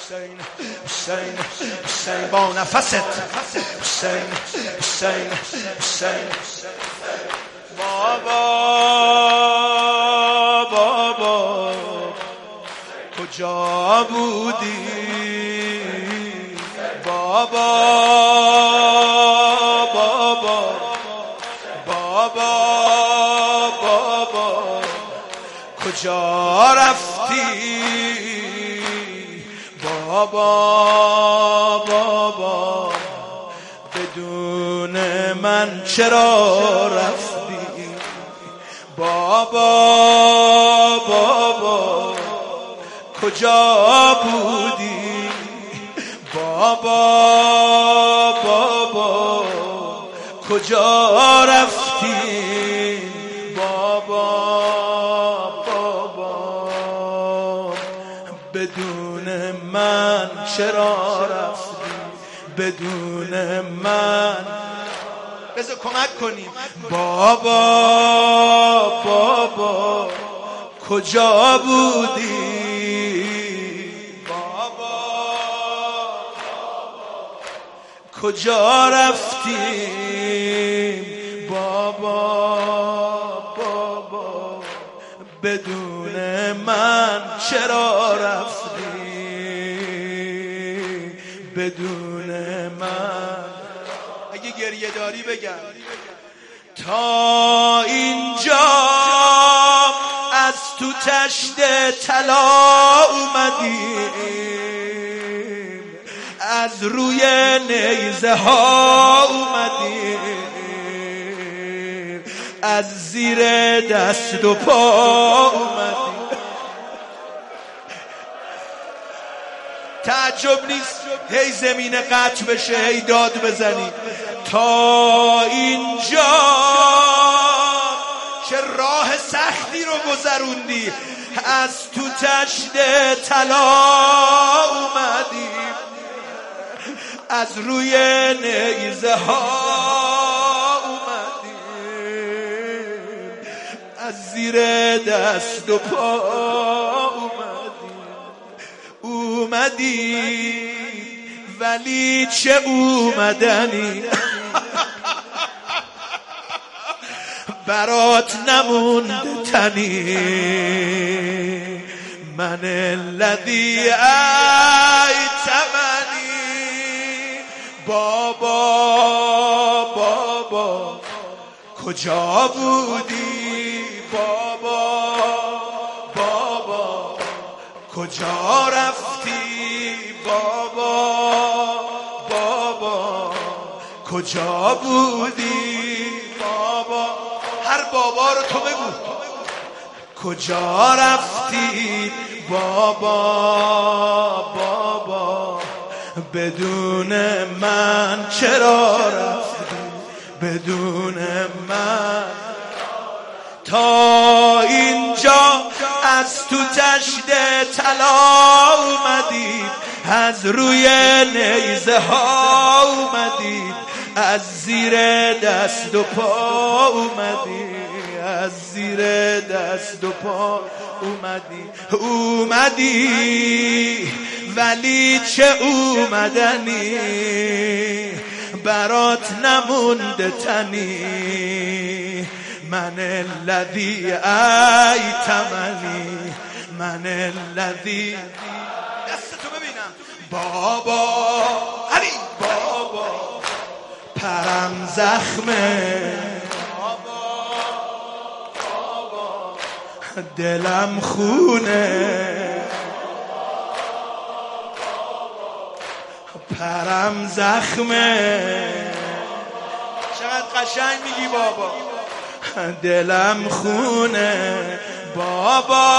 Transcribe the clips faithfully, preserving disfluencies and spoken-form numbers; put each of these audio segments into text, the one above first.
حسین حسین حسین با نفست حسین حسین حسین بابا بابا کجا بودی بابا بابا بابا بابا کجا رفتی بابا بابا بدون من چرا رفتی بابا بابا کجا بودی بابا بابا کجا رفتی بابا بابا بدون من چرا رفتی بدون من بذار کمک کنیم بابا بابا کجا بودی بابا کجا رفتی بابا بابا بدون من چرا رفتی بدون من اگه گریه داری بگم تا اینجا از تو تشت طلا اومدیم از روی نیزه ها اومدیم از زیر دست و پا اومدیم تعجب نیست هی زمین قطع بشه هی داد بزنی تا اینجا چه راه سختی رو گذروندی از تو تشت طلا اومدیم از روی نیزه ها اومدیم از زیر دست و پا اومدیم اومدی ولی چه اومدنی برات نمونده تنی من الذی ایتمنی بابا بابا کجا بودی بابا بابا کجا رفتی بابا بابا کجا بودی بابا هر بابا رو تو بگو کجا رفتی بابا بابا بدون من چرا رفتی بدون من تا اینجا از تو تشت طلا اومدید از روی نیزه ها اومدید از زیر دست و پا اومدی از زیر دست و پا اومدی اومدی ولی چه اومدنی برات نمونده تنی من الذی ایتمنی من الذی دستتو ببینم بابا علی بابا پرم زخمه بابا بابا دلم خونه پرم زخمه چقدر قشنگ میگی بابا دلم خونه بابا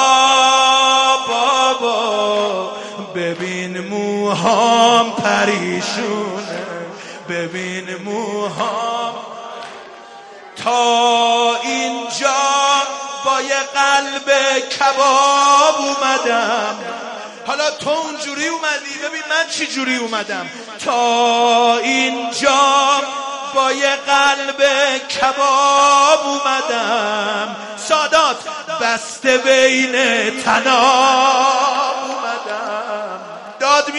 بابا ببین موهام پریشونه ببین موهام تا اینجا با یه قلب کباب اومدم حالا تو اونجوری اومدی ببین من چی جوری اومدم تا اینجا با یه قلب کباب اومدم سادات بسته بین تناب اومدم داد